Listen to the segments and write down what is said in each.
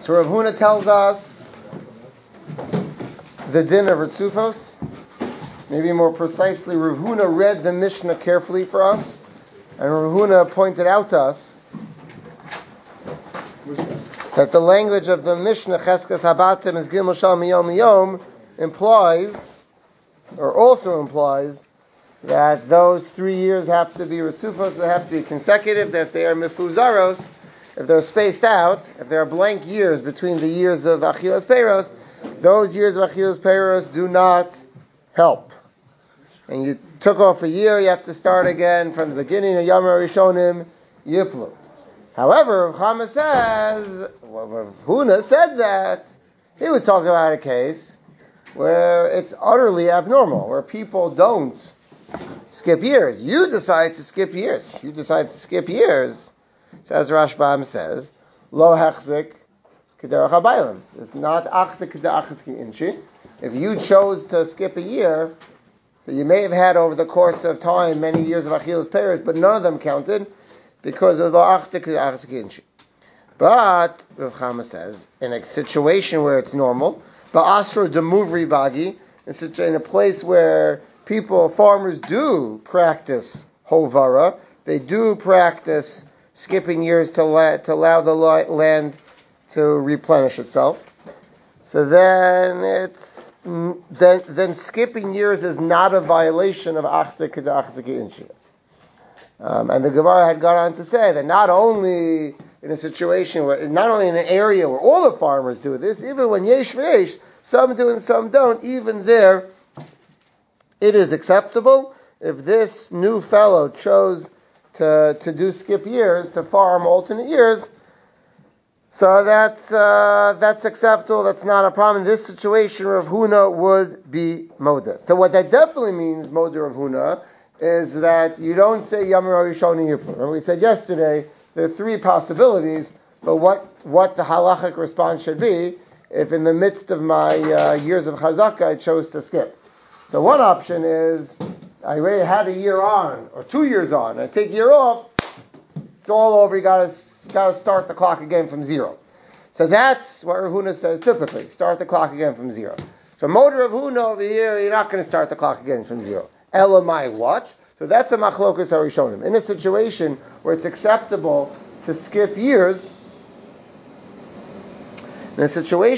So Rav Huna tells us the din of Ritzufos. Maybe more precisely, Rav Huna read the Mishnah carefully for us, and Rav Huna pointed out to us that the language of the Mishnah, Cheskas Habatim is Gimel Shal Miyom Miyom, also implies that those 3 years have to be Ritzufos, they have to be consecutive, that if they are Mifuzaros, if they're spaced out, if there are blank years between the years of Achilas Peiros, those years of Achilas Peiros do not help. And you took off a year, you have to start again from the beginning of Yom Rishonim Yiplu. However, Rav Chama says, Rav Huna said that, he was talking about a case where it's utterly abnormal, where people don't skip years. You decide to skip years. So as Rashbam says, Lo hechzik k'derech habaylim. It's not achzik k'derech inchi. If you chose to skip a year, so you may have had over the course of time many years of Achilas Peiros, but none of them counted because it was Lo achzik k'derech inchi. But Rav Chama says, in a situation where it's normal, ba'asro demuvri bagi, in a place where farmers do practice hovara, they do practice skipping years to allow the land to replenish itself. So then skipping years is not a violation of achzik k'da'achzik inshi. And the Gemara had gone on to say that not only in a situation not only in an area where all the farmers do this, even when yesh v'yesh, some do and some don't, even there it is acceptable. If this new fellow chose to do skip years, to farm alternate years, so that's acceptable. That's not a problem. In this situation, Rav Huna would be Moda. So what that definitely means, Moda Rav Huna, is that you don't say Yom Rishonim Yiplu. Remember we said yesterday there are 3 possibilities, but what the halachic response should be if in the midst of my years of Chazaka I chose to skip. So one option is I already had a year on or 2 years on. I take a year off. It's all over. You got to start the clock again from 0. So that's what Rav Huna says typically. Start the clock again from 0. So Motor Rav Huna over here, you're not going to start the clock again from 0. Elamai what? So that's a machlokas harishonim. In a situation where it's acceptable to skip years, to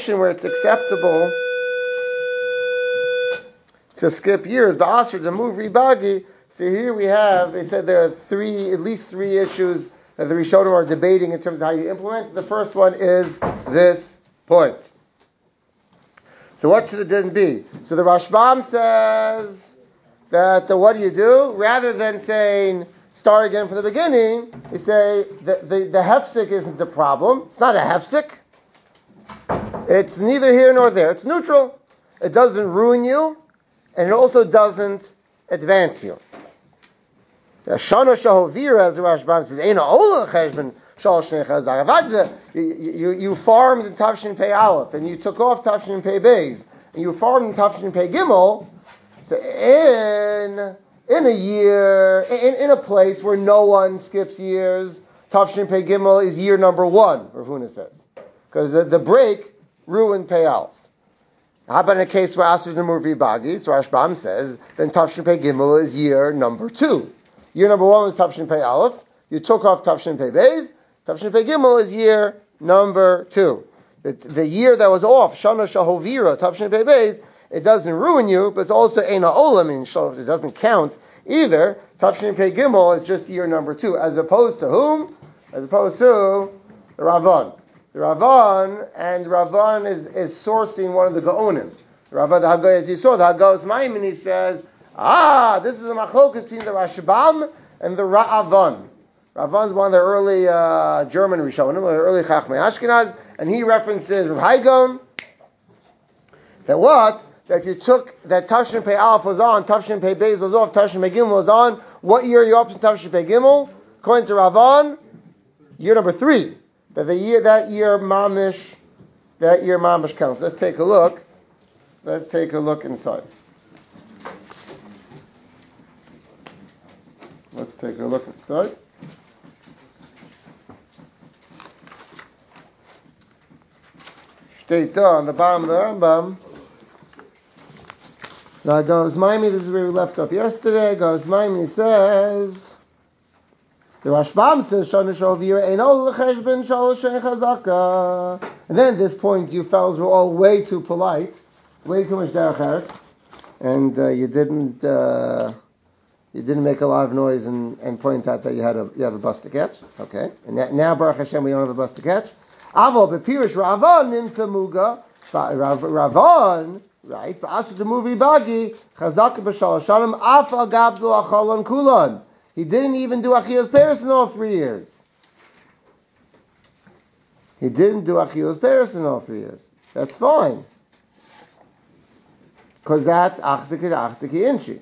skip years, ba'asr to move ribagi. So here we have, they said there are at least three issues that the Rishonim are debating in terms of how you implement. The first one is this point. So what should the din be? So the Rashbam says that what do you do? Rather than saying start again from the beginning, you say the hefsek isn't the problem. It's not a hefsek. It's neither here nor there. It's neutral. It doesn't ruin you, and it also doesn't advance you. Shana shahovira, as the Rashbam says, Eina ola cheshbon shal shnei chazak. You farmed in Tafshin Pei Aleph, and you took off Tafshin Pei Beis, and you farmed in Tafshin Pei Gimel. So in a year, in a place where no one skips years, Tafshin Pei Gimel is year number 1, Rav Huna says, because the break ruined Pei Aleph. How about in a case where Asr Nemur Vibagi, so Rashbam says, then Tafshin Pei Gimel is year number 2. Year number 1 was Tafshin Pei Aleph. You took off Tafshin Pei Beis. Tafshin Pei Gimel is year number 2. The year that was off, Shana Shahovira, Tafshin Pei Beis, it doesn't ruin you, but it's also Eina Olam in Shalosh. It doesn't count either. Tafshin Pei Gimel is just year number 2, as opposed to whom? As opposed to the Ravan. The Ravan is sourcing one of the Gaonim. The Ravan, the Haggah, as you saw, the Haggah's Maimon, he says, this is a machlokas between the Rashbam and the Ra'avan. Ra'avan is one of the early German Rishonim, the early Chachmei Ashkenaz, and he references Rav Haigon, that you took, that Tafshin Pei Aleph was on, Tafshin Pei Beis was off, Tafshin Pei Gimel was on. What year are you up to Tafshin Pei Gimel? According to Ravan, year number 3. That year mamish counts. Let's take a look inside. State on the bottom of the Rambam. Now goes Maimi, this is where we left off yesterday. Goes Maimi says, the Rashbam says, Shana Shovir ein ol l'cheshbon shalosh shein chazaka. And then at this point, you fellas were all way too polite, way too much derech eretz, and you didn't make a lot of noise and point out that you have a bus to catch. Okay, and now Baruch Hashem we don't have a bus to catch. Avol bepirish Ravan nimsa muga. Ravan, right? But also the movie Bagi Chazak b'shalosh shanim afa gabdu achalon kulon. He didn't even do Achilas Peres in all 3 years. He didn't do Achilas Peres in all 3 years. That's fine. Because that's Achziki Inchi.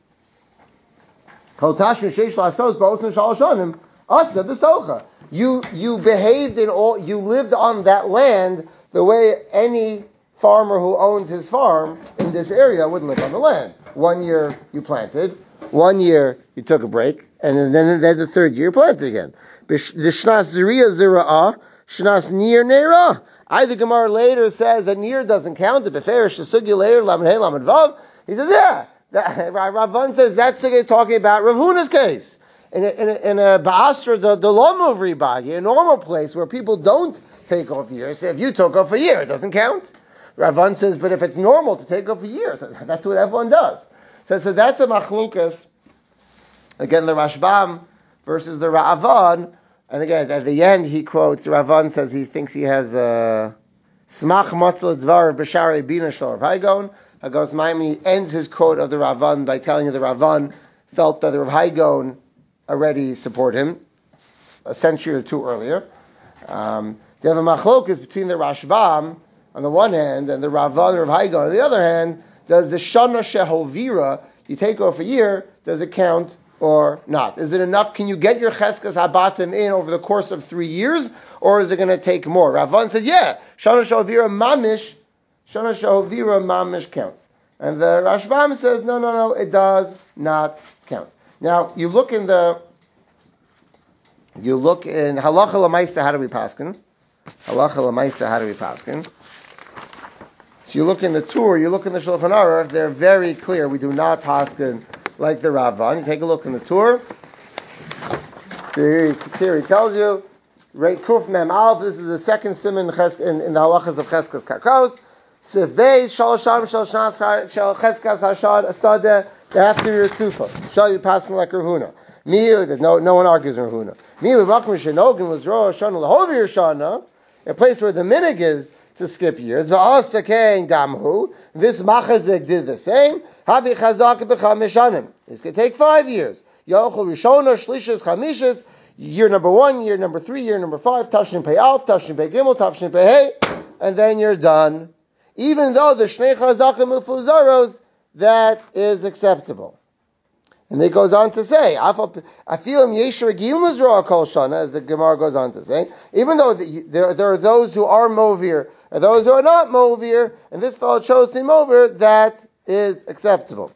You behaved you lived on that land the way any farmer who owns his farm in this area would live on the land. 1 year you planted, 1 year you took a break, and then the third year you planted again. The Shnas Zriya Zira'ah, Shnas Nir Neirah. The Gemara later says that Nir doesn't count. The Beferish Sugya later, Lamed Hey, Lamed Vav. He says, yeah. Ravan says that's talking about Rav Huna's case. In a Ba'asra, the law of Ribagi, a normal place where people don't take off years. If you took off a year, it doesn't count. Ravan says, but if it's normal to take off a year, so that's what everyone does. So that's a machlukas. Again, the Rashbam versus the Ra'avan. And again, at the end, he quotes, Ravan says he thinks he has a smach matzah dvar b'sharei bina shel Rav Haigon. Hagos Maimon ends his quote of the Ravan by telling you the Ravan felt that the Rav Haigon already support him a century or two earlier. You have a machlokas between the Rashbam on the one hand and the Ravan and Rav Haigon on the other hand. Does the Shana Shehovira, you take off a year, does it count or not? Is it enough? Can you get your Cheskas Habatim in over the course of 3 years, or is it going to take more? Ravan says, yeah, Shana Shehovira Mamish counts. And the Rashbam says, no, it does not count. Now, you look in Halacha L'Maisa, how do we paskin? Halacha L'Maisa, how do we paskin? So you look in the Tur, you look in the Shulchan Aruch, they're very clear. We do not paskin like the Ravan. You take a look in the Tur. Here he tells you, Reit Kuf Mem Aleph, this is the second simon in the halachas of Cheskas Karkaos. Sif Beis, Shalosh Shanim, Shal Cheskas Hashad, Asadeh, they have to be Ritzufos. Shall you paskin like Rav Huna? No one argues in Rav Huna. A place where the minig is to skip years. This machazik did the same. It's going to take 5 years. Year number 1, year number 3, year number 5, Tafshin Pei Alf, Tafshin Pei Gimel, Tafshin Pei Hey, and then you're done. Even though the Shnei Chazakim Ufuzaros, that is acceptable. And it goes on to say, I feel him Yeshua Gilmas Roa Kol Shana, as the Gemara goes on to say, even though there are those who are Movir and those who are not Movir, and this fellow chose to be Movir, that is acceptable.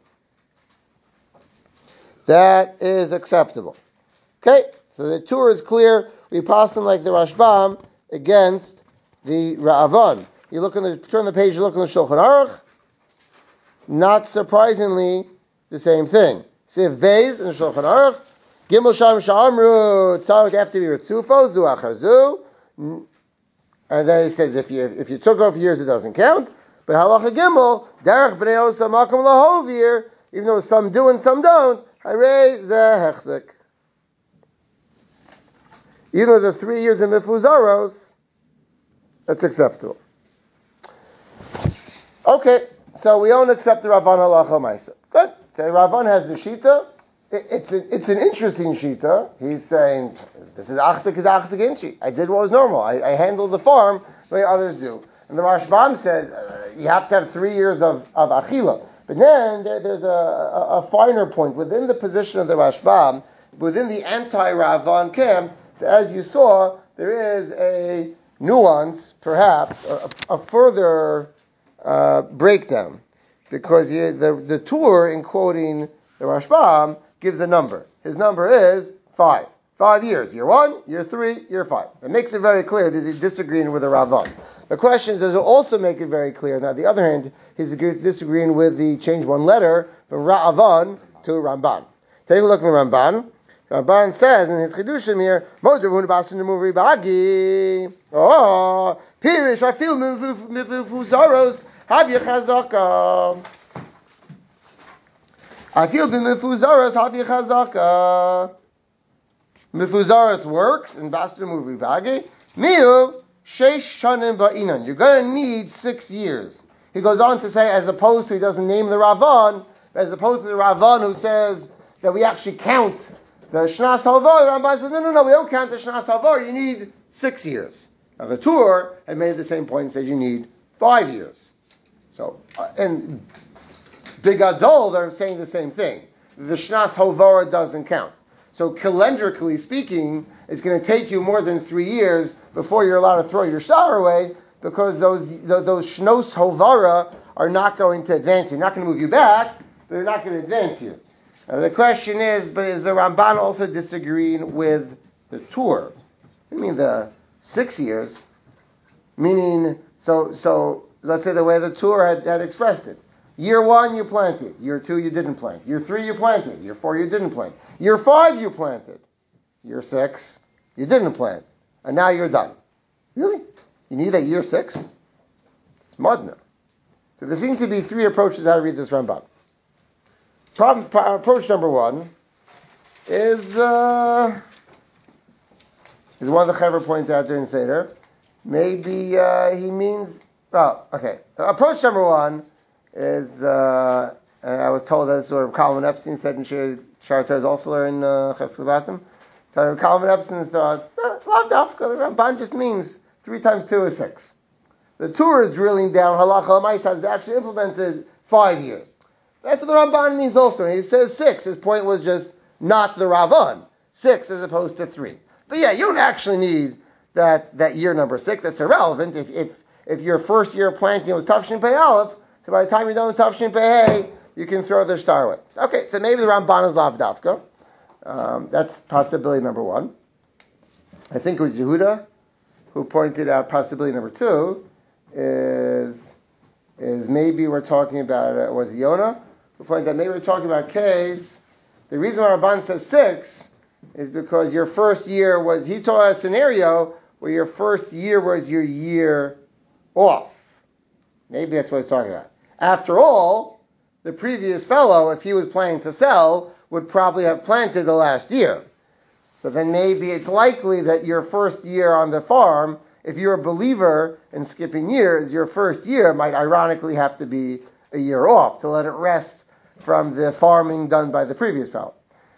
That is acceptable. Okay, so the Tur is clear. We pass him like the Rashbam against the Ra'avan. Turn the page, you look in the Shulchan Aruch. Not surprisingly, the same thing. Sif Beis in the Shulchan Aruch, Gimel Sham Sha'amru Tzarek after you Tzufo Zu Achar Zu, and then he says if you took off years it doesn't count. But Halacha Gimel Derech Bnei Osa Makom Lahovir, even though some do and some don't, Harei Zeh Hechzik. Even though the 3 years in Mifuzaros, that's acceptable. Okay, so we don't accept the Ravan Halacha Maisa. Good. So Ravan has the Shita. It's an interesting Shita. He's saying, this is Achzik Inchi. I did what was normal. I handled the farm the way others do. And the Rashbam says, you have to have 3 years of Achila. But then there's a finer point. Within the position of the Rashbam, within the anti-Ravan camp, so as you saw, there is a nuance, perhaps, a further breakdown. Because the Tur, in quoting the Rashbam, gives a number. His number is 5. 5 years. Year 1, year 3, year 5. It makes it very clear that he's disagreeing with the Ravan. The question is, does it also make it very clear that on the other hand, he's disagreeing with the change one letter from Ra'avan to Ramban. Take a look at the Ramban. Ramban says in his Chidushim here, Modavun Basun Nemuri Bagi. Oh, Pirish, I feel Mifuzaros, Havya Chazaka. I feel Mifuzaros, Havya Chazaka. Mifuzaros works in Basun Nemuri Bagi. Miu, Sheish Shanim Ba'inan. You're going to need 6 years. He goes on to say, as opposed to, he doesn't name the Ravan, as opposed to the Ravan who says that we actually count the Shnas Havar, the Ramban says, no, we don't count the Shnas Havar, you need 6 years. Now the Tur had made the same point and said you need 5 years. So, and Big Adol, they're saying the same thing. The Shnas Havar doesn't count. So calendarically speaking, it's going to take you more than 3 years before you're allowed to throw your shower away, because those Shnos Hovara are not going to advance you. They're not going to move you back, but they're not going to advance you. Now the question is, but is the Ramban also disagreeing with the Tur? I mean the 6 years, meaning, so let's say the way the Tur had expressed it. Year 1 you planted, year 2 you didn't plant, year 3 you planted, year 4 you didn't plant, year 5 you planted, year 6 you didn't plant, and now you're done. Really? You need that year 6? It's madna. So there seem to be 3 approaches how to read this Ramban. Approach number 1 is one the Chaver pointed out during Seder. Maybe he means, approach number 1 is, and I was told that sort of Kalman Epstein said in Shar Torah also in Chesed Batim. So Kalman Epstein thought, Lav Dafka, the Ramban just means 3 times 2 is 6. The Tur is drilling down Halacha L'Maisa has actually implemented 5 years. That's what the Ramban means also. And he says 6. His point was just not the Ravan. 6 as opposed to 3. But yeah, you don't actually need that year number 6. That's irrelevant. If your first year of planting was Tavshin Pei Aleph, so by the time you're done with Tavshin Pei Hey, you can throw the star away. Okay, so maybe the Ramban is Lav Dafka. That's possibility number 1. I think it was Yehuda who pointed out possibility number 2 is maybe we're talking about, was it Yonah? Who pointed out maybe we're talking about a case. The reason why Ramban says 6 is because your first year was, he told us a scenario where your first year was your year off. Maybe that's what he's talking about. After all, the previous fellow, if he was planning to sell, would probably have planted the last year. So then maybe it's likely that your first year on the farm, if you're a believer in skipping years, your first year might ironically have to be a year off to let it rest from the farming done by the previous fellow.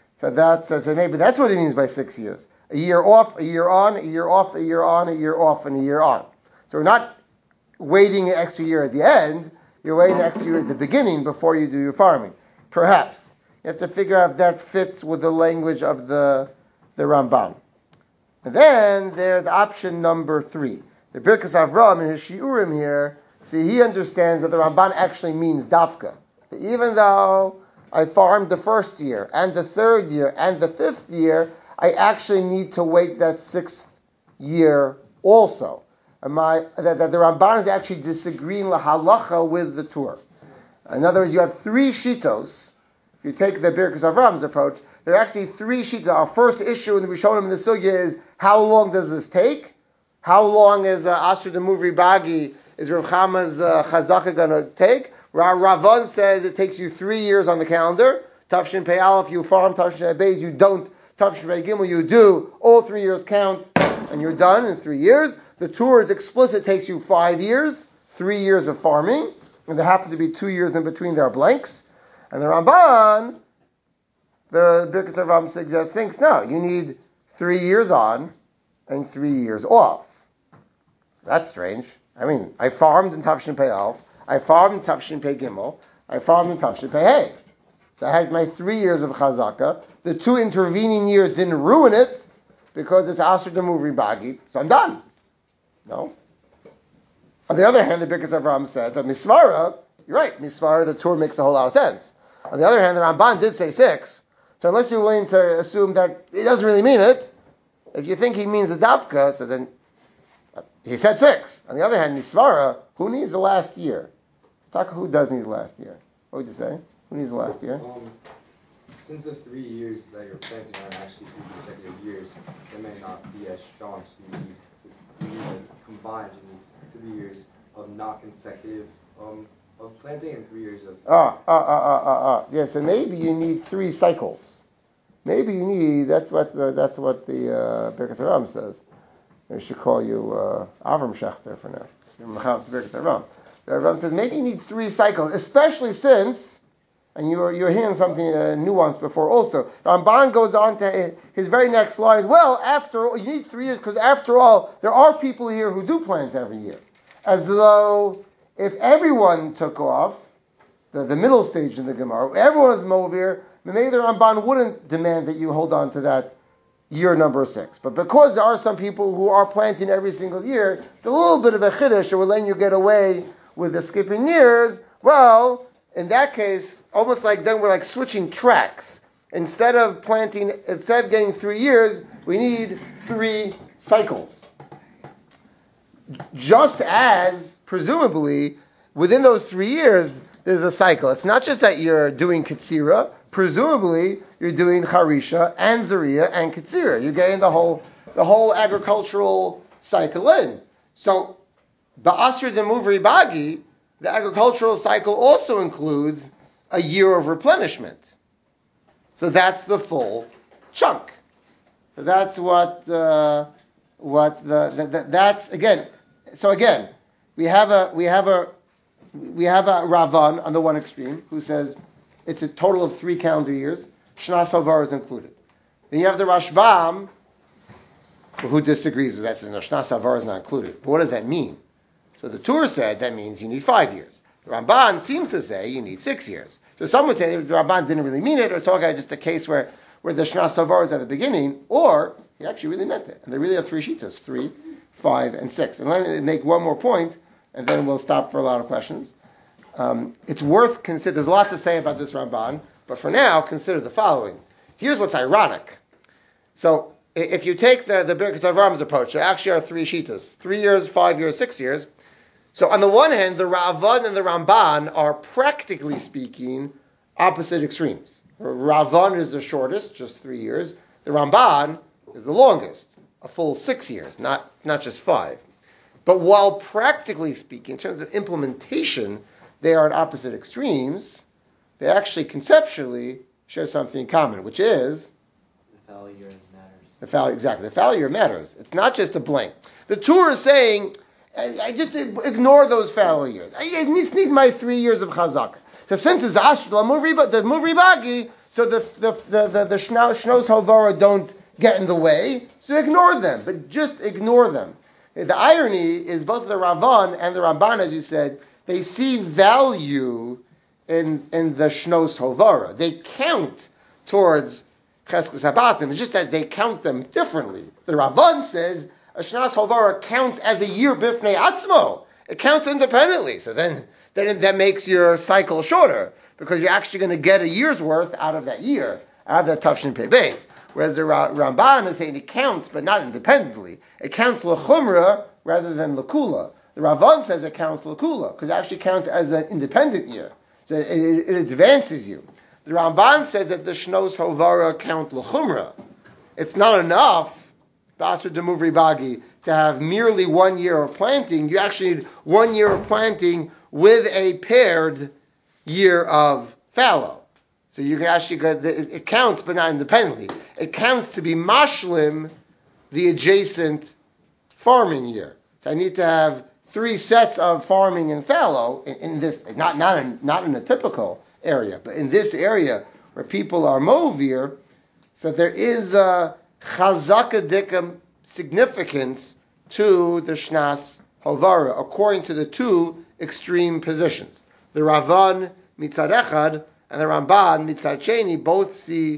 So maybe that's what he means by 6 years. A year off, a year on, a year off, a year on, a year off, and a year on. So we're not waiting an extra year at the end, you're waiting an extra year at the beginning before you do your farming. Perhaps. You have to figure out if that fits with the language of the Ramban. And then there's option number 3. The Birkas Avram in his Shiurim here, see, he understands that the Ramban actually means Dafka. That even though I farmed the first year, and the 3rd year, and the 5th year, I actually need to wait that 6th year also. That the Ramban is actually disagreeing lahalacha with the Tur. In other words, you have 3 shitos. If you take the Birkas Avram's approach, there are actually 3 shitos. Our first issue in the Rishonim in the Sugya is, how long does this take? How long is Asher the Muvri Bagi, is Rav Chama's Chazaka going to take? Ravan says it takes you 3 years on the calendar. Tavshin Pei Aleph, you farm. Tavshin Pei Beis, you don't. Tavshin Pei Gimel, you do. All 3 years count, and you're done in 3 years. The Tur is explicit, takes you 5 years, 3 years of farming, and there happen to be 2 years in between, there are blanks. And the Ramban, the Birkas Avram thinks, no, you need 3 years on and 3 years off. That's strange. I mean, I farmed in Tavshin Pei Aleph, I farmed in Tavshin Pei Gimel, I farmed in Tavshin Pei Hey. So I had my 3 years of Chazaka. The 2 intervening years didn't ruin it because it's Asr to Muvri Bagi, so I'm done. No. On the other hand, the Birkas Avram says, Misvara, you're right, Misvara, the Tur makes a whole lot of sense. On the other hand, the Ramban did say 6. So unless you're willing to assume that he doesn't really mean it, if you think he means a davka, so then he said 6. On the other hand, Nisvara, who needs the last year? Who does need the last year? What would you say? Who needs the last year? Since the 3 years that you're planting are actually 3 consecutive years, they may not be as strong. So you need to combine. You need 3 years of not consecutive of planting and 3 years of. Yeah. So maybe you need 3 cycles. Maybe you need. That's what the Birkas Haram says. I should call you Avram Schechter for now. You're Machal to Birkas Haram. The Haram says maybe you need 3 cycles, especially since. And you're hearing something nuanced before also. Ramban goes on to his very next slide. Well, after all, you need 3 years because after all, there are people here who do plant every year. As though if everyone took off, the middle stage in the Gemara, everyone is Movir, maybe the Ramban wouldn't demand that you hold on to that year number 6. But because there are some people who are planting every single year, it's a little bit of a chiddush, or we're letting you get away with the skipping years. Well, in that case, almost like then we're like switching tracks. Instead of getting 3 years, we need 3 cycles. Just as, presumably, within those 3 years, there's a cycle. It's not just that you're doing Ketzira. Presumably, you're doing Harisha and Zariya and Ketzira. You're getting the whole agricultural cycle in. So, Ba'asr Demuvri Bagi, the agricultural cycle also includes a year of replenishment. So that's the full chunk. So that's that's again. So again, we have a Ravan on the one extreme who says it's a total of 3 calendar years. Shnas Havar is included. Then you have the Rashbam who disagrees with that, says no, Shnas Havar is not included. But what does that mean? So the Tur said that means you need 5 years. The Ramban seems to say you need 6 years. So some would say the Ramban didn't really mean it, or talking about just a case where the Shnas Havar is at the beginning, or he actually really meant it. And there really are 3 shitas, 3, 5, and 6. And let me make one more point, and then we'll stop for a lot of questions. It's worth consider. There's a lot to say about this Ramban, but for now, consider the following. Here's what's ironic. So if you take the Birkas Avram's approach, there actually are 3 shitas, 3 years, 5 years, 6 years. So on the one hand, the Ravan and the Ramban are practically speaking opposite extremes. Ravan is the shortest, just 3 years. The Ramban is the longest, a full 6 years, not just 5. But while practically speaking, in terms of implementation, they are at opposite extremes, they actually conceptually share something in common, which is the fallow year matters. The fallow year matters. It's not just a blank. The Tur is saying, I just ignore those fallow years. I just need my 3 years of chazak. So since it's Ashla, the Muvribagi, so the Shnos Hovara don't get in the way, so ignore them, but just ignore them. The irony is both the Ravan and the Ramban, as you said, they see value in the Shnos Hovara. They count towards Cheskes Habatim. It's just that they count them differently. The Ravan says a Shnas Hovara counts as a year bifnei atzmo. It counts independently. So then that makes your cycle shorter because you're actually going to get a year's worth out of that year, out of that Tavshin Pei Beis. Whereas the Ramban is saying it counts, but not independently. It counts l'chumra rather than l'kula. The Ravan says it counts l'kula because it actually counts as an independent year. So it advances you. The Ramban says that the Shnos Hovara count l'chumra. It's not enough, Basar Demuvri Bagi, to have merely 1 year of planting. You actually need 1 year of planting with a paired year of fallow. So you can actually get, it counts, but not independently. It counts to be mashlim, the adjacent farming year. So I need to have 3 sets of farming and fallow in this, not in a typical area, but in this area where people are movir. So there is a chazakadikam significance to the Shnas Hovara, according to the 2 extreme positions. The Ravan mitzad echad and the Ramban mitzad sheni both see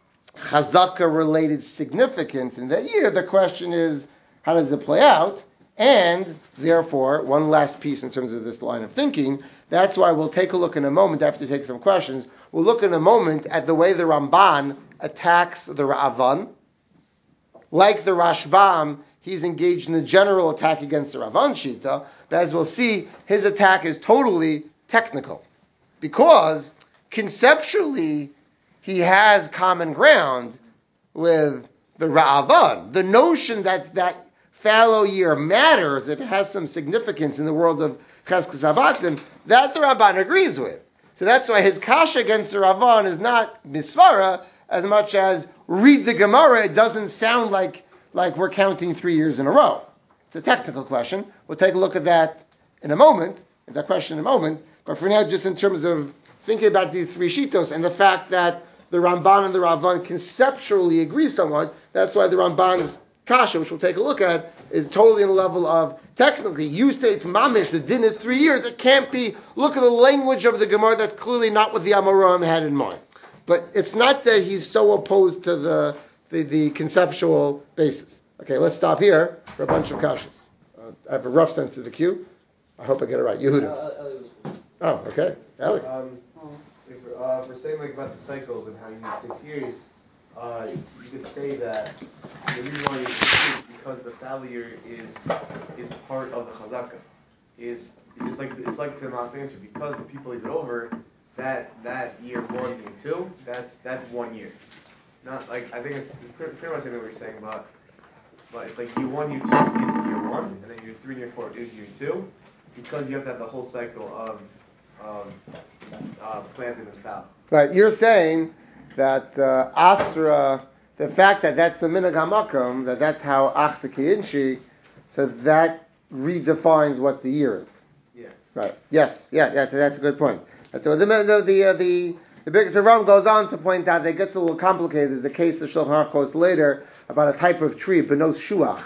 chazaka related significance in that year. The question is, how does it play out? And therefore, one last piece in terms of this line of thinking, that's why we'll take a look in a moment after you take some questions. We'll look in a moment at the way the Ramban attacks the Ra'avan. Like the Rashbam, he's engaged in the general attack against the Ravan Shita, but as we'll see, his attack is totally technical. Because conceptually, he has common ground with the Ra'avan. The notion that fallow year matters, it has some significance in the world of Cheskes Havatim, that the Ramban agrees with. So that's why his kasha against the Ravan is not misvara as much as read the Gemara. It doesn't sound like we're counting 3 years in a row. It's a technical question. We'll take a look at that in a moment, at that question in a moment. But for now, just in terms of thinking about these three shitos and the fact that the Ramban and the Ravan conceptually agree somewhat, that's why the Ramban's kasha, which we'll take a look at, is totally in the level of technically. You say it's mamish, the din is 3 years. It can't be. Look at the language of the Gemara. That's clearly not what the Amoraim had in mind. But it's not that he's so opposed to the conceptual basis. Okay, let's stop here for a bunch of kashas. I have a rough sense of the queue. I hope I get it right. Yehuda. Oh, okay. Ellie. If we're saying like about the cycles and how you need 6 years, you could say that the reason why you 6 years is because the failure is part of the chazaka. It's like to Ma's answer, because the people leave it over, that year 1 and 2, that's 1 year. Not like, I think it's pretty much the same thing what you're saying, but it's like year 1, year 2 is year 1, and then year 3 and year 4 is year 2, because you have to have the whole cycle of planting and fallow. Right, you're saying that Asra, the fact that that's the minhag hamakom, that's how Achsaki Inshi, so that redefines what the year is. Yeah. Right. Yes. Yeah. That's a good point. The biggest Ram goes on to point out that it gets a little complicated. There's a case of Shulchan Aruch quotes later about a type of tree, Benos Shuach,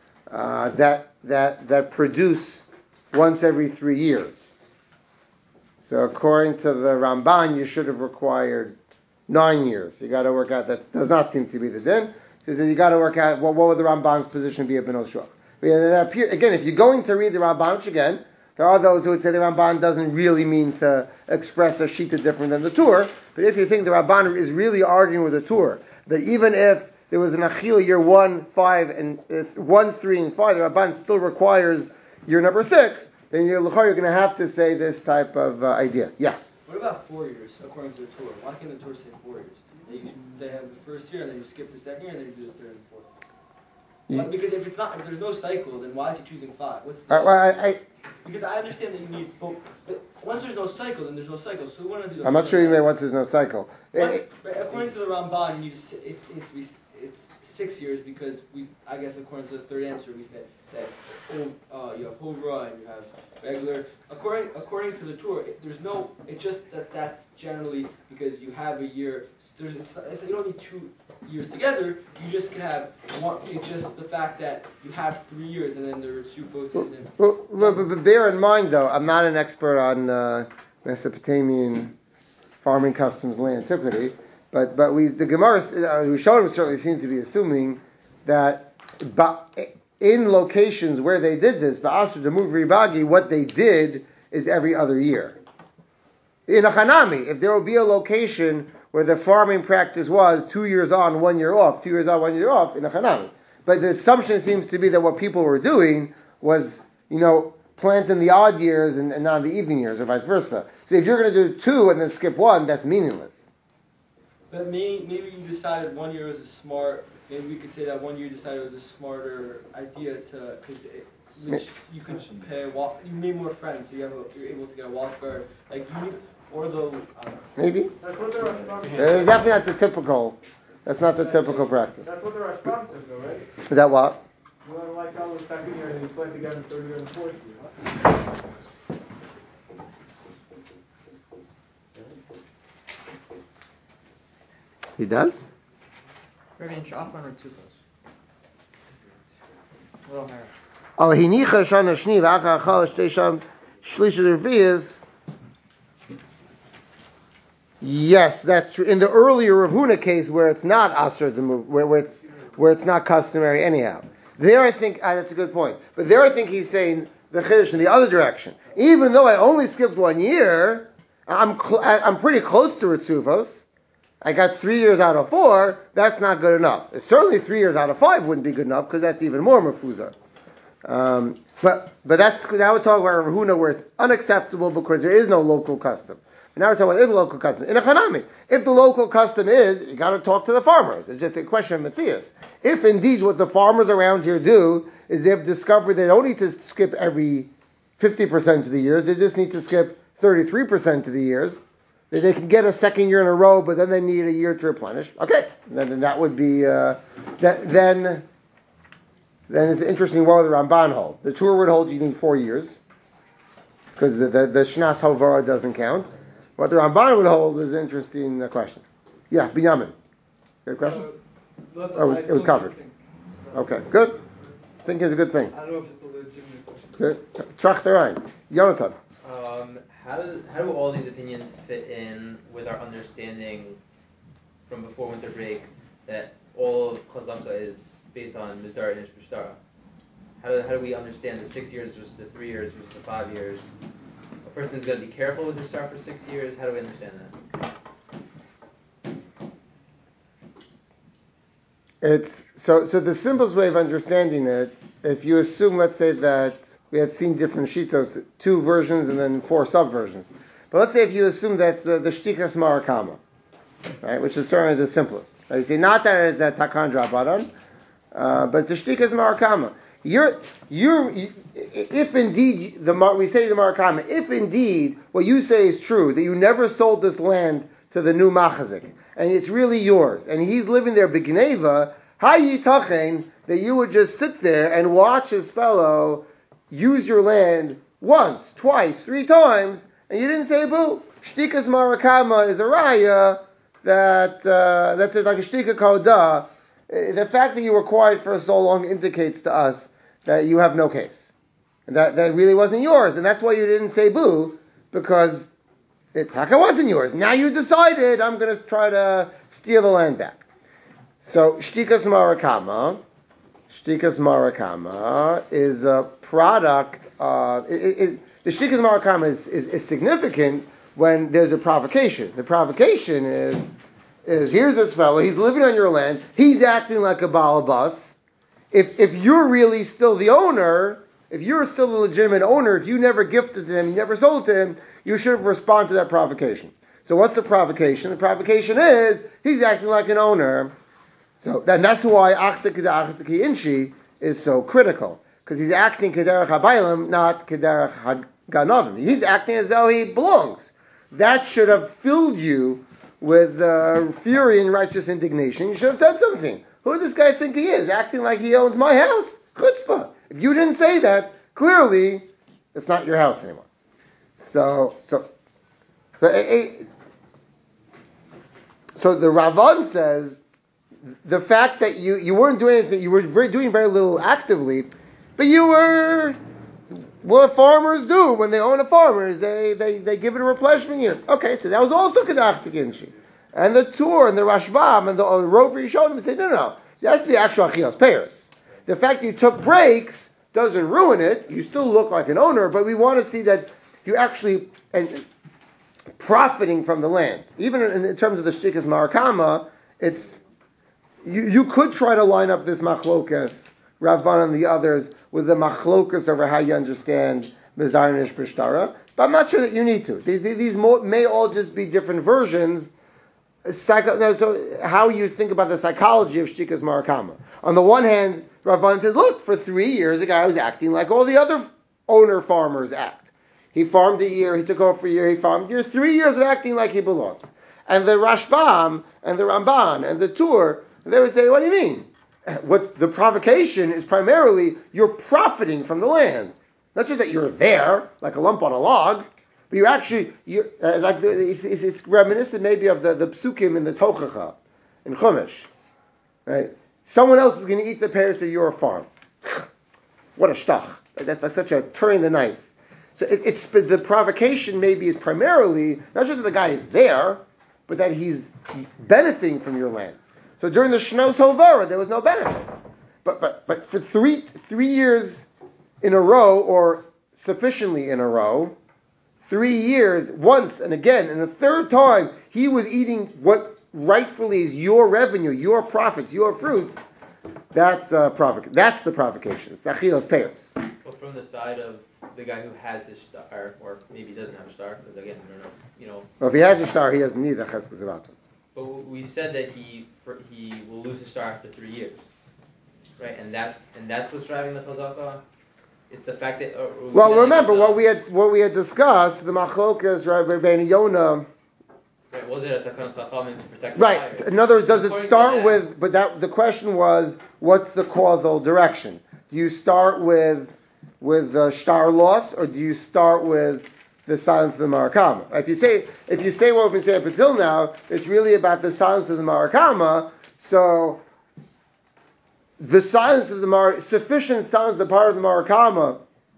that produce once every 3 years. So according to the Ramban, you should have required 9 years. You got to work out, that does not seem to be the din. So he says you got to work out what would the Ramban's position be at Benos Shuach. Again, if you're going to read the Ramban, which again, there are those who would say the Ramban doesn't really mean to express a shita different than the Tur, but if you think the Ramban is really arguing with the Tur, that even if there was an Achil year 1, 5, and 1, 3, and 5, the Ramban still requires year number 6, then you're going to have to say this type of idea. Yeah? What about 4 years, according to the Torah? Why can't the Torah say 4 years? They have the first year, and then you skip the second year, and then you do the third and fourth. Well, because if there's no cycle, then why is he choosing 5? What's the because I understand that you need both. Once there's no cycle, then there's no cycle. So we want to do. I'm not sure you mean once there's no cycle. According to the Ramban, you need it's 6 years because I guess according to the third answer, we said that you have Hovra and you have regular. According to the Torah, there's no. It's just that's generally because you have a year. You don't need 2 years together. You just can have one. It's just the fact that you have 3 years and then there are 2 focuses. But bear in mind, though, I'm not an expert on Mesopotamian farming customs and antiquity, but the Gemara, Rishonim certainly seem to be assuming that in locations where they did this, Ba'asr Demut Ribagi, what they did is every other year. In a Hanami, if there will be a location where the farming practice was 2 years on, 1 year off, 2 years on, 1 year off, in a Hanami. But the assumption seems to be that what people were doing was, planting the odd years and not the even years, or vice versa. So if you're going to do 2 and then skip 1, that's meaningless. But maybe you decided 1 year was a smart. Maybe we could say that 1 year you decided was a smarter idea because you could pay. You made more friends, so you're able to get a watch guard. Like you need, or the. Maybe. That's what the Rashbam Definitely not the typical. That's not the typical practice. That's what the Rashbam says, though, right? Is that what? You want to like out the second year and then you plant together the third year and the fourth year. He does? Maybe in Shafan or Tufos. A little higher. Oh, hinicha shana shni v'acha achal shtei shlisha dervias. Yes, that's true. In the earlier Rav Huna case, where it's not asr to move, where it's not customary anyhow. There I think, that's a good point. But there I think he's saying the chiddush in the other direction. Even though I only skipped 1 year, I'm pretty close to Ritzuvos. I got 3 years out of 4, that's not good enough. Certainly 3 years out of 5 wouldn't be good enough, because that's even more mafuzar. But that's, now we're talking about Rav Huna where it's unacceptable because there is no local custom. Now we're talking about the local custom. In a Hanami, if the local custom is, you got to talk to the farmers. It's just a question of Metzias. If indeed what the farmers around here do is they've discovered they don't need to skip every 50% of the years, they just need to skip 33% of the years, they can get a second year in a row, but then they need a year to replenish. Okay, then that would be, then it's interesting what the Ramban hold. The Torah would hold you need 4 years, because the Shnas Hovara doesn't count. What the Ramban would hold is an interesting question. Yeah, Binyamin. Good question? It was covered. Okay, good. I think it's a good thing. I don't know if it's a legitimate question. Good. Trachterain. Yonatan. How do all these opinions fit in with our understanding from before winter break that all of Chazaka is based on Mizdar and Ishbishtara? How do we understand the 6 years versus the 3 years versus the 5 years? A person's going to be careful with the star for 6 years. How do we understand that? It's so the simplest way of understanding it, if you assume, let's say that we had seen different shitos, 2 versions and then 4 subversions. But let's say if you assume that's the shtikas marakama, right, which is certainly the simplest. Right? You say not that it's a takan drabanan, but it's the shtikas marakama. If indeed we say to the marakama, if indeed what you say is true, that you never sold this land to the new machazik, and it's really yours, and he's living there b'gneva, hayitachen that you would just sit there and watch his fellow use your land once, twice, 3 times, and you didn't say boo. Shtikas marakama is a raya that's like a shtika koda. The fact that you were quiet for so long indicates to us that you have no case. And that really wasn't yours. And that's why you didn't say boo, because Taka wasn't yours. Now you decided, I'm going to try to steal the land back. So, Shtikas Marakama is a product of... the Shtikas Marakama is significant when there's a provocation. The provocation is here's this fellow, he's living on your land, he's acting like a balabas. If you're really still the owner, if you're still the legitimate owner, if you never gifted to him, you never sold to him, you should respond to that provocation. So what's the provocation? The provocation is he's acting like an owner. So that's why Achzik Inshi is so critical, because he's acting Kederach HaBailam, not Kederach HaGanavim. He's acting as though he belongs. That should have filled you with fury and righteous indignation. You should have said something. Who does this guy think he is? Acting like he owns my house? Chutzpah. If you didn't say that, clearly it's not your house anymore. So the Ravan says the fact that you weren't doing anything, you were doing very little actively, but you were what farmers do when they own a farmer is they give it a replenishment year. Okay, so that was also Kedach Teginshi. And the Tur and the Rashbam and the Rover Yishonim say, no, it has to be actual Achilas Peiros. The fact that you took breaks doesn't ruin it. You still look like an owner, but we want to see that you actually and profiting from the land. Even in terms of the Shtikas Marakama, it's you could try to line up this machlokas, Ravan and the others, with the machlokas over how you understand Mizar and Ishbishtara, but I'm not sure that you need to. These may all just be different versions. So how you think about the psychology of Shtikas Marakama. On the one hand, Ravan said, look, for 3 years, the guy was acting like all the other owner farmers act. He farmed a year, he took over for a year, he farmed a year, 3 years of acting like he belongs. And the Rashbam, and the Ramban, and the Tur, they would say, what do you mean? What the provocation is primarily, you're profiting from the land. Not just that you're there, like a lump on a log, but you're actually, it's reminiscent maybe of the psukim in the Tochacha, in Chumash. Right? Someone else is going to eat the pears of your farm. What a shtach. That's such a turning the knife. So it's the provocation maybe is primarily, not just that the guy is there, but that he's benefiting from your land. So during the Shnos Hovara, there was no benefit. but for three years in a row, or sufficiently in a row, 3 years, once and again, and a third time, he was eating what rightfully is your revenue, your profits, your fruits. That's the provocation. It's the achilas peiros. Well, from the side of the guy who has his star, or maybe doesn't have a star, because again, we don't know, Well, if he has a star, he doesn't need the cheskes of atom. But we said that he will lose his star after 3 years, right? And that's what's driving the chazaka. It's the fact that. Well, remember what we had discussed. The machlokas, right? Rabbeinu Yonah. Right, was it a takanas chachamim to protect the Right. fire? In other words, does it According to start that- with? But the question was, what's the causal direction? Do you start with star loss, or do you start with the silence of the marakama? If you say what we've been saying up until now, it's really about the silence of the marakama. So the silence of the sufficient silence, the part of the marakama,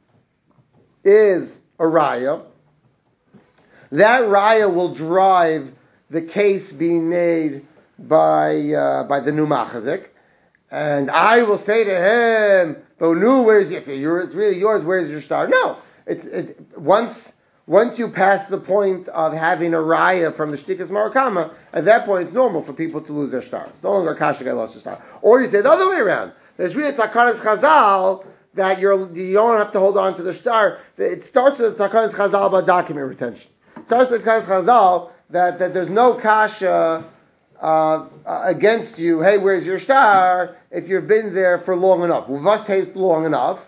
is a raya. That raya will drive the case being made by the new machazik, and I will say to him, "Bonu, it's really yours. Where's your star?" No, once you pass the point of having a raya from the shtikas marakama, at that point it's normal for people to lose their stars. It's no longer a kasha guy lost his star. Or you say the other way around. There's really takanas chazal that you don't have to hold on to the star. It starts with takanas chazal about document retention. It starts with takanas chazal that there's no kasha against you. Hey, where's your star? If you've been there for long enough. Thus haste long enough.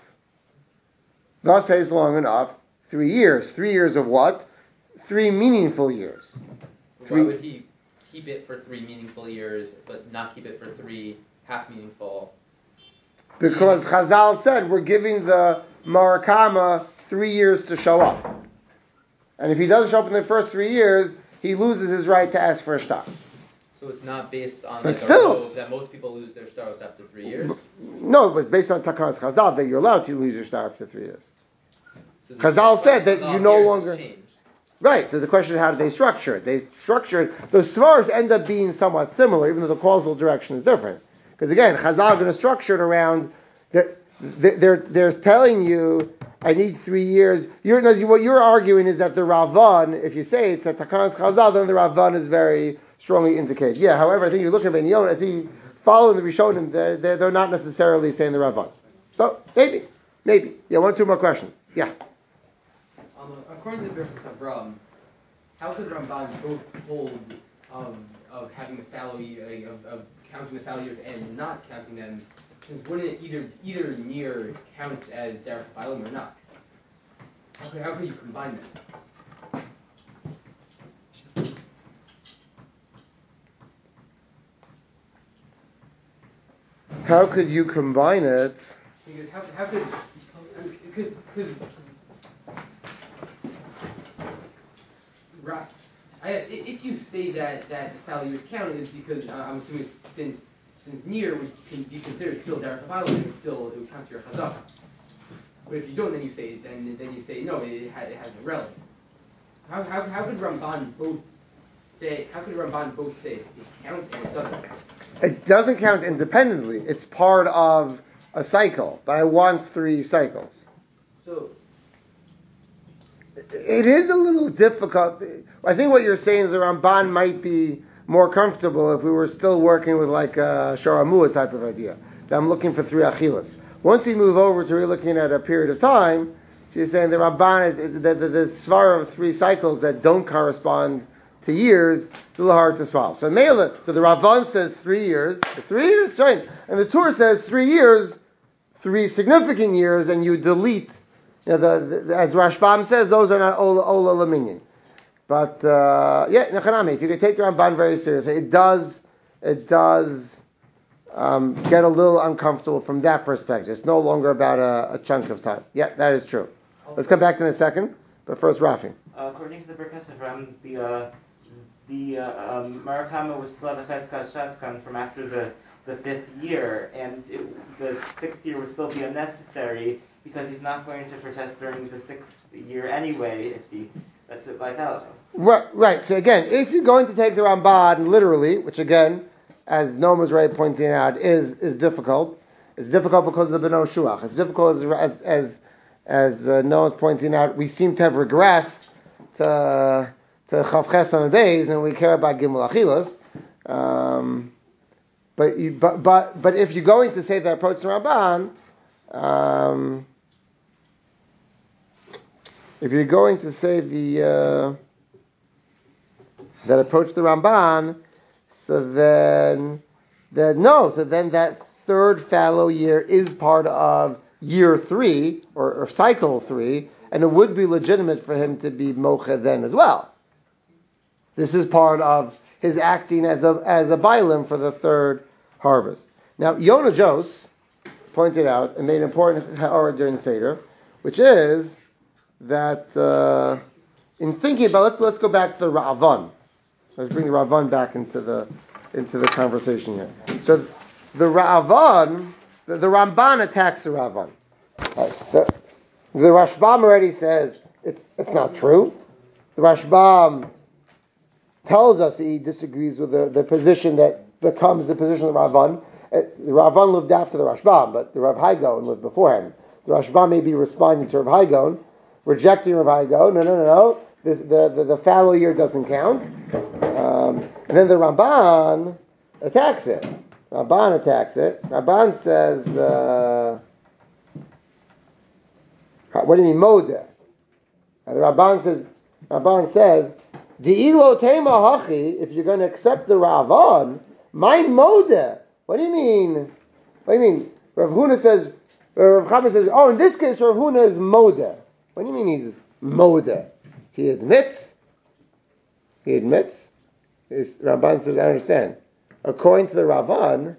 3 years. 3 years of what? 3 meaningful years. Why would he keep it for 3 meaningful years, but not keep it for 3 half meaningful? Because Chazal said we're giving the marakama 3 years to show up. And if he doesn't show up in the first 3 years, he loses his right to ask for a star. So it's not based on But like still- a rule that most people lose their stars after 3 years? No, but based on Takanas Chazal, that you're allowed to lose your star after 3 years. So the Chazal said that Chazal you no here has longer- changed. Right, so the question is how do they structure it? The svaras end up being somewhat similar, even though the causal direction is different. Because again, Chazal are going to structure it around, they're telling you, I need 3 years. What you're arguing is that the Ravan, if you say it's a Takanas Chazal, then the Ravan is very strongly indicated. Yeah, however, I think you look at Ben Yonah, I think following the Rishonim, they're not necessarily saying the Ravan. So, maybe. Yeah, 1 or 2 more questions. Yeah. According to the Birchas Avram, how could Ramban both hold of having the fallow year, of counting the fallow years and not counting them, since wouldn't it either near counts as Derech Bailim or not? How could you combine them? How could you combine it? Because how could because if you say that the fallow years count is because I'm assuming since near would be considered still Derech Bailim, it would count to your chazaka. But if you don't, then you say no, it has no relevance. How could Ramban both say? How could Ramban both say it counts and it doesn't? It doesn't count independently. It's part of a cycle, but I want 3 cycles. So it is a little difficult. I think what you're saying is the Ramban might be more comfortable if we were still working with like a Sharamua type of idea. That I'm looking for 3 achilas. Once you move over to really looking at a period of time, so you're saying the Ramban is the svara of 3 cycles that don't correspond to years, it's a little hard to swallow. So the Ravan says 3 years, 3 years, right? And the Tur says 3 years, 3 significant years, and you delete. As Rashbam says, those are not Ola Laminyan. But Nechanami, if you could take the Ramban very seriously, it does get a little uncomfortable from that perspective. It's no longer about a chunk of time. Yeah, that is true. Let's come back to it in a second. But first, Rafi. According to the Birkas Avram, the Marakama was still have a Cheskas Shaskan from after the 5th year, and the 6th year would still be unnecessary because he's not going to protest during the 6th year anyway if he lets it like out. Right. So again, if you're going to take the Ramban literally, which again, as Noam was right pointing out, is difficult, It's difficult because of the Beno Shuach. It's difficult as Noah's pointing out. We seem to have regressed to Chav Ches and Beis, and we care about Gimel Achilas. But if you're going to say the approach to Ramban, if you're going to say that approach to the Ramban, so then that third fallow year is part of year 3 or cycle 3, and it would be legitimate for him to be mocha then as well. This is part of his acting as a bailim for the third harvest. Now, Yonah Jos pointed out and made an important ha'ara during the Seder, which is that in thinking about, let's go back to the Ra'avan. Let's bring the Ra'avan back into the conversation here. So the Ra'avan, the Ramban attacks the Ra'avan. The Rashbam already says it's not true. The Rashbam tells us he disagrees with the position that becomes the position of the Ra'avan. The Ra'avan lived after the Rashbam, but the Rav Hai Gaon lived before him. The Rashbam may be responding to Rav Hai Gaon, rejecting Rav Hai Gaon. No. The fallow year doesn't count. And then the Ramban attacks it. Ramban says, what do you mean, Modeh? The Ramban says, Di'ilo tema hachi, if you're going to accept the Ra'avan, my Modeh. What do you mean? Rav Huna says, Rav Chama says, oh, in this case, Rav Huna is Modeh. What do you mean he's Modeh? He admits. Ramban says, I understand. According to the Ravan,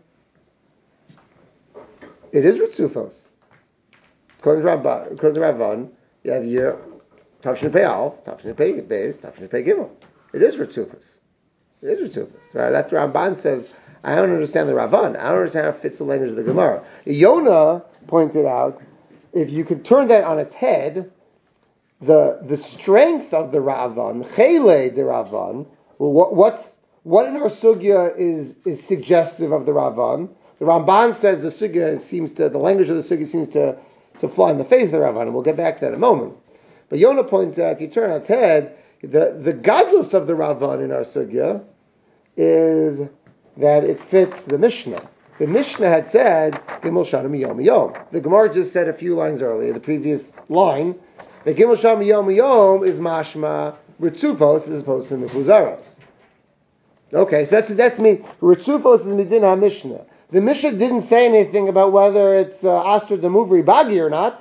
it is Ritzufos. According to Ravan, you have your Tafshin Pei Alf, Tafshin Pei Beis, Tafshin Pei Gimel. It is Ritzufos. Right? That's what Ramban says. I don't understand the Ravan. I don't understand how it fits the language of the Gemara. Yonah pointed out, if you could turn that on its head, the strength of the Ravan, Chele de Ravan, what in our sugya is suggestive of the Ravan? The Ramban says the language of the sugya seems to fly in the face of the Ravan, and we'll get back to that in a moment. But Yonah points out, if you turn on its head, the godless of the Ravan in our sugya is that it fits the Mishnah. The Mishnah had said, Gimel Shana Miyom Yom. The Gemara just said a few lines earlier, the previous line, that Gimel Shana Miyom Yom is mashma Ritzufos as opposed to Mifuzaros. Okay, so that's me. Ritzufos is Midin HaMishnah. The Mishnah didn't say anything about whether it's Asher Demuvri Bagi or not.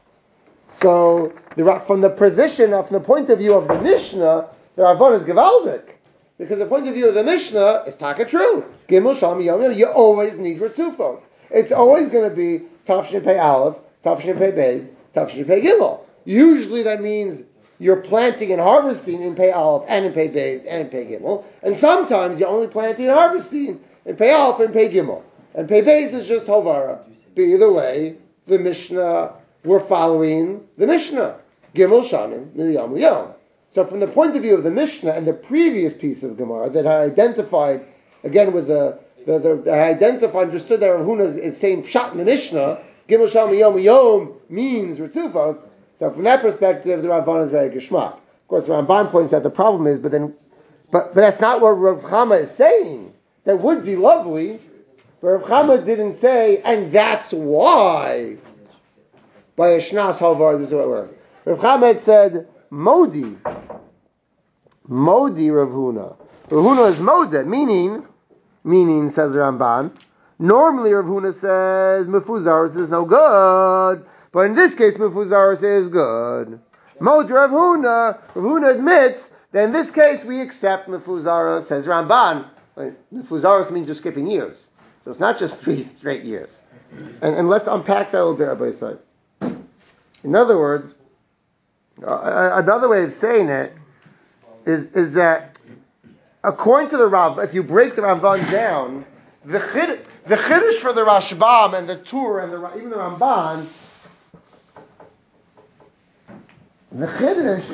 So, from the point of view of the Mishnah, the Ravan is Gevaldik. Because the point of view of the Mishnah is taka true. Gimel Sham Yom, you always need Ritzufos. It's always going to be Tafshin Pei Aleph, Tafshin Pei Beis, Tafshin Pei Gimel. Usually that means you're planting and harvesting in Pei Aleph and in Pei Beis and in Pei Gimel. And sometimes you're only planting and harvesting in Pei Aleph and Pei Gimel. And Pei Beis is just Hovara. But either way, the Mishnah, we're following the Mishnah. Gimel Shanim, Yom Yom. So from the point of view of the Mishnah and the previous piece of Gemara that I identified, again with understood that Rav Huna is saying Pshat in the Mishnah, Gimel Sham Yom Yom means Ritzufos. So from that perspective, the Ramban is very geschmack. Of course, the Ramban points out the problem is, but that's not what Rav Chama is saying. That would be lovely, but Rav Chama didn't say, and that's why. By a Shnas Halvar, this is what it works. Rav Chama had said, Modi Rav Huna. Rav Huna is Modeh, meaning, says the Ramban, normally Rav Huna says, Mefuzaros is no good. But in this case, Mefuzaros is good. Mod Rav Huna admits that in this case we accept Mefuzaros, says Ramban. Mefuzaros means you're skipping years. So it's not just 3 straight years. And let's unpack that a little bit, Rabbi Yisrael. In other words, another way of saying it is that according to the Rav, if you break the Ramban down, the Chiddush for the Rashbam and the Tur and even the Ramban, the Chiddush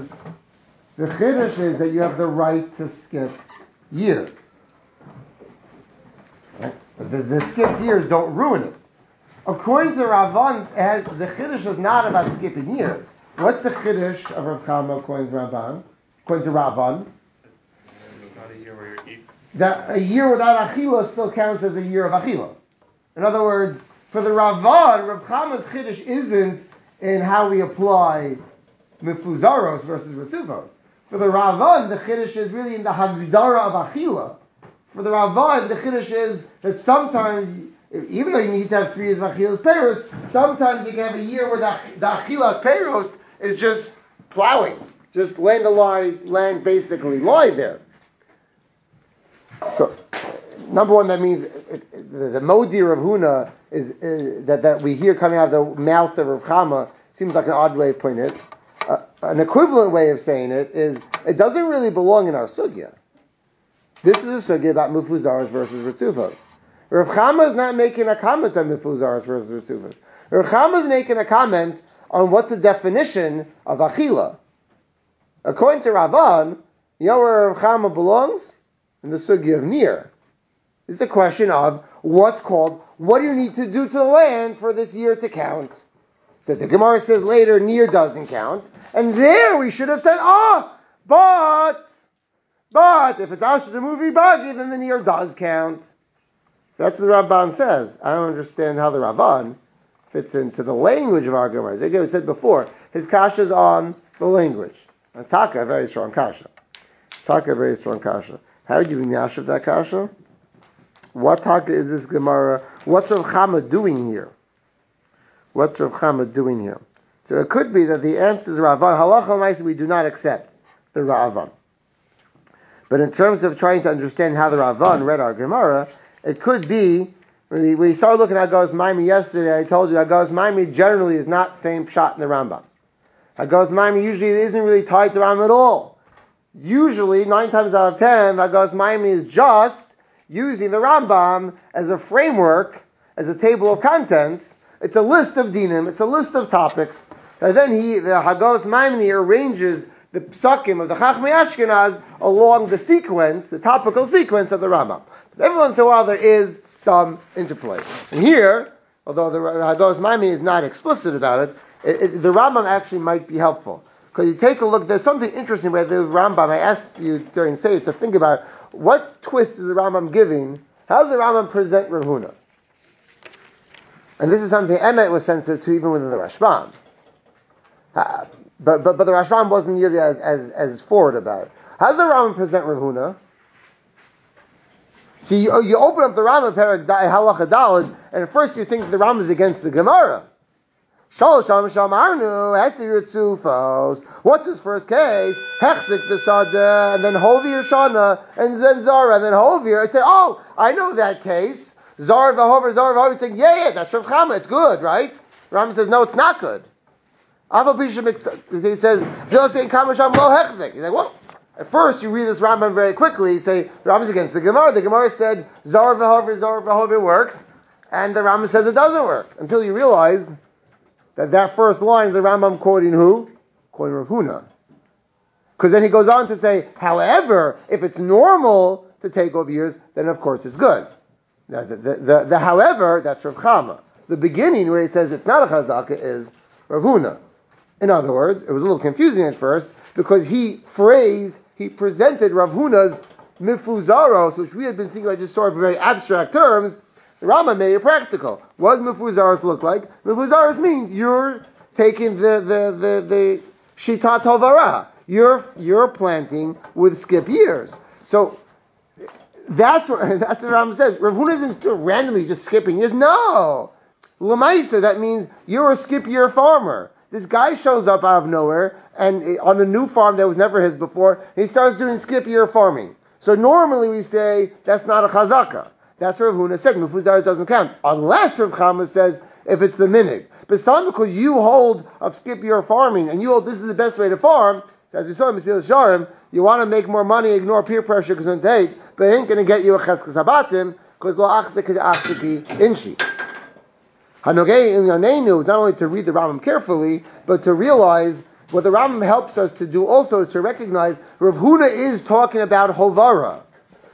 is that you have the right to skip years. Right? The skipped years don't ruin it. According to Ravan, the Chiddush is not about skipping years. What's the Chiddush of Rav Chama according to Ravan? According to Ravan? It's not a year where you're eating. That a year without Achila still counts as a year of Achila. In other words, for the Ravan, Rav Chama's Chiddush isn't in how we apply Mifuzaros versus Retuvos. For the Ravan, the Chiddush is really in the Hagdara of Achila. For the Ravan, the Chiddush is that sometimes, even though you need to have 3 years of Achilas Peiros, sometimes you can have a year where the Achilas Peiros is just plowing. Just land basically lie there. So, number one, that means the Modir of Huna is that we hear coming out of the mouth of Rav Chama seems like an odd way of putting it. An equivalent way of saying it is it doesn't really belong in our sugya. This is a sugya about Mufuzaros versus Ritzuvos. Rav Chama is not making a comment on Mifuzaros versus Ritzuvos. Rav Chama is making a comment on what's the definition of Achila. According to Ravan, you know where Rav Chama belongs? In the sugya of Nir. It's a question of what do you need to do to the land for this year to count? So the Gemara says later Nir doesn't count. And there we should have said, but if it's Asher the movie Bagi, then the Nir does count. So that's what the Ramban says. I don't understand how the Ramban fits into the language of our Gemara. As I said before, his kasha is on the language. That's Taka, a very strong kasha. How do you bring Yashav that kasha? What Taka is this Gemara? What's Rav Chama doing here? So it could be that the answer is Ravan. Halacha l'maaseh we do not accept the Ravan. But in terms of trying to understand how the Ravan read our Gemara, it could be, when we started looking at Hagaz Maimi yesterday, I told you Hagaz Maimi generally is not same pshat in the Rambam. Hagaz Maimi usually isn't really tied to Rambam at all. Usually, 9 times out of 10, Hagaz Maimi is just using the Rambam as a framework, as a table of contents. It's a list of dinim, it's a list of topics. And then the Hagaz Maimoni arranges the psakim of the Chachmei Ashkenaz along the sequence, the topical sequence of the Rambam. Every once in a while there is some interplay. And here, although the Hagaz Maimoni is not explicit about it, the Rambam actually might be helpful. Because you take a look, there's something interesting about the Rambam. I asked you during Seif to think about what twist is the Rambam giving. How does the Rambam present Rav Huna? And this is something Emet was sensitive to even within the Rashbam. But the Rashbam wasn't nearly as forward about it. How does the Rambam present Rav Huna? See, you open up the Rambam Perek Halacha Daled, and at first you think the Rambam is against the Gemara. Shalosh Shamarnu has to be Ritzufos. What's his first case? Hechzik Besada, and then Hovir Shana, and then Zara, and then Hovir. I'd say, I know that case. Zara V'Hover. You think, yeah, that's Rav Chama. It's good, right? Rambam says, no, it's not good. He says, He's like, well, at first you read this Rambam very quickly. You say, the Rambam's against the Gemara. The Gemara said, Zara V'Hover works, and the Rambam says it doesn't work. Until you realize that first line is the Rambam quoting who? Quoting Rav Huna. Because then he goes on to say, however, if it's normal to take over years, then of course it's good. Now, the however, that's Rav Chama. The beginning where he says it's not a chazaka is Rav Huna. In other words, it was a little confusing at first because he presented Rav Huna's mifuzaros, which we had been thinking about just sort of very abstract terms. The Rambam made it practical. What does mifuzaros look like? Mifuzaros means you're taking the shitat tovara. You're planting with skip years. So that's what Rambam says. Rav Huna isn't randomly just skipping years. No. L'maisa, that means you're a skip year farmer. This guy shows up out of nowhere and on a new farm that was never his before, and he starts doing skip year farming. So normally we say that's not a chazaka. That's what Rav Huna said. Mufuzar doesn't count. Unless Rav Chama says if it's the minig. But it's not because you hold of skip year farming and you hold this is the best way to farm. So as we saw in Mesil Sharim, you want to make more money, ignore peer pressure because it ain't, but it ain't going to get you a cheskas habatim because lo achzik achziki inshi. Hanogei in Yonenu is not only to read the Rambam carefully, but to realize what the Rambam helps us to do also is to recognize Rav Huna is talking about Hovara.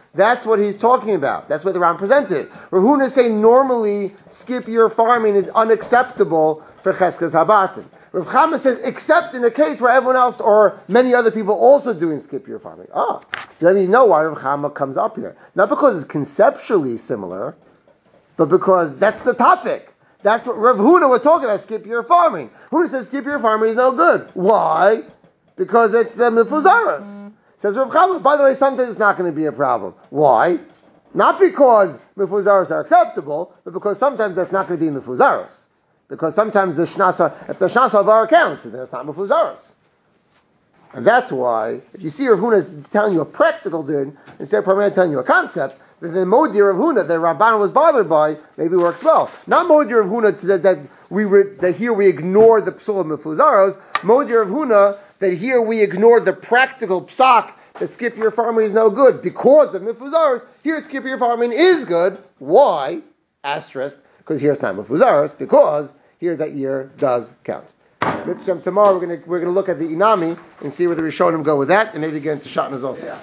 That's what he's talking about. That's what the Ram presented it. Rav Huna is saying normally skip year farming is unacceptable for Cheskes Habatim. Rav Chama says except in the case where everyone else or many other people also doing skip year farming. So let me know why Rav Chama comes up here. Not because it's conceptually similar, but because that's the topic. That's what Rav Huna was talking about, skip year farming. Huna says skip year farming is no good. Why? Because it's Mefuzaros. Says Rav Chama, by the way, sometimes it's not going to be a problem. Why? Not because Mefuzaros are acceptable, but because sometimes that's not going to be Mefuzaros. Because sometimes if the Shnasa of our accounts, then it's not Mefuzaros. And that's why, if you see Rav Huna is telling you a practical din, instead of primarily telling you a concept, then the Modi Rav Huna that Rabban was bothered by maybe works well. Not Modi Rav Huna that here we ignore the psul of Mefuzaros, Modi Rav Huna that here we ignore the practical psak that skip year farming is no good because of Mefuzaros. Here skip year farming is good. Why? Asterisk, because here it's not Mefuzaros, because here that year does count. Mitzvah, tomorrow we're gonna look at the Inami and see where the Rishonim go with that, and maybe get into Shatnez also. Yeah.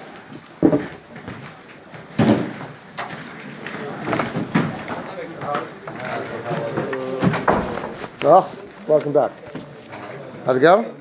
Oh, welcome back. How'd it go?